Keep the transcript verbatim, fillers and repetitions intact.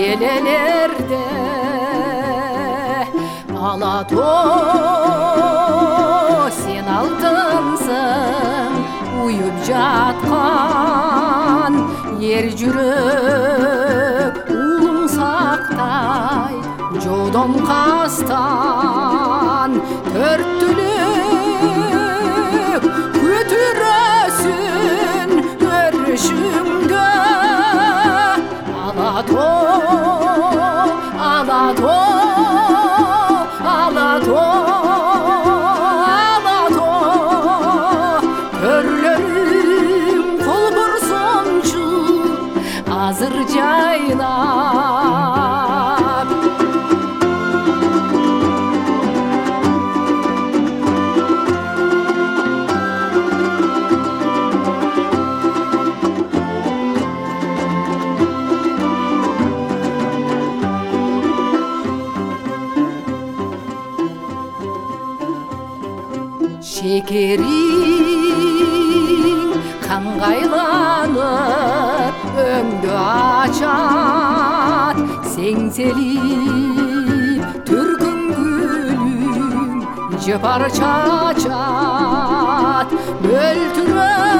елелерде Алатоо сен алтынсың уюп жаткан ер жүрөк улуң сактай жодон кастан төрт түлүк көтүрөсүн өрүшүңдө Алатоо Алатоо Алатоо Алатоо төрлөрүм кол бурсончу азыр жайлап Шекериң каңгайланып өңдү ачат сеңселип түркүн гүлүң жыпар чачат мөлтүрөп